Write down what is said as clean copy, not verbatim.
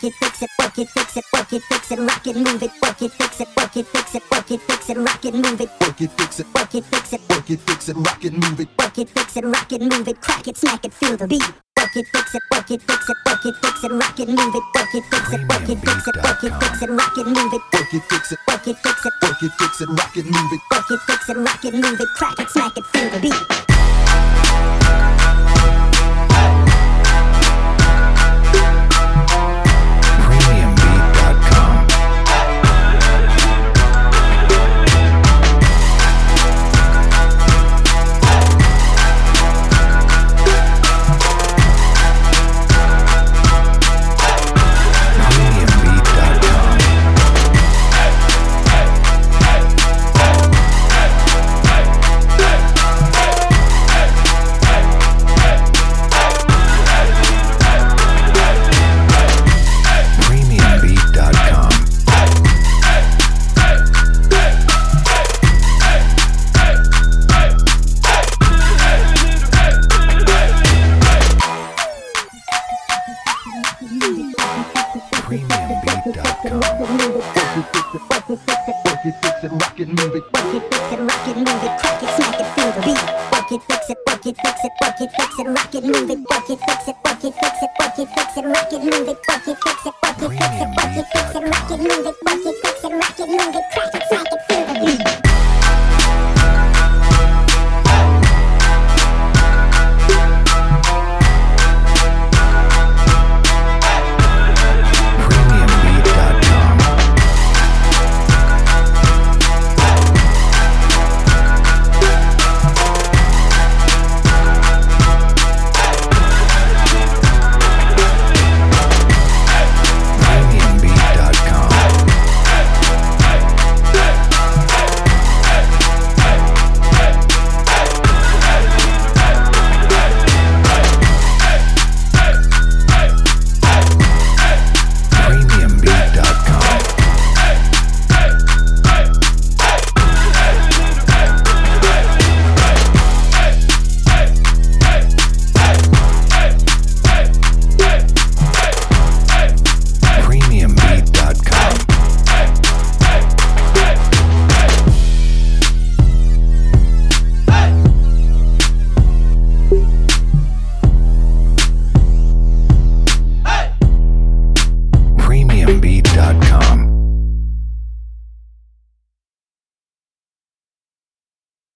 it, fix it, work it, fix it, work it, fix it, rock it, move it, work it, fix it, work it, fix it, work it, fix it, rock it, move it, work it, fix it, work it, fix it, work it, fix it, rock it, move it, work it, fix it, rock it, move it, crack it, smack it, feel the beat. Work it, fix it, work it, fix it, work it, fix it, rock it, move it, work it, fix it, work it, fix it, work it, fix it, rock it, move it, work it, fix it, work it, fix it, work it, fix it, rock it, move it, work it, fix it, rock it, move it, crack it, smack it, feel the beat. Premiumbeat.com. Work it, fix it, rock it, move it, work it, fix it, rock it, move it, crack it, smack it, feel the beat. Work it, fix it, work it, fix it, work it, fix it, rock it, move it, work it, fix it, work it, fix it, work it, fix it, rock it, move it, work it, fix it, work it, fix it, work it, fix it, rock it, move it, work it, fix it, rock it, move it, crack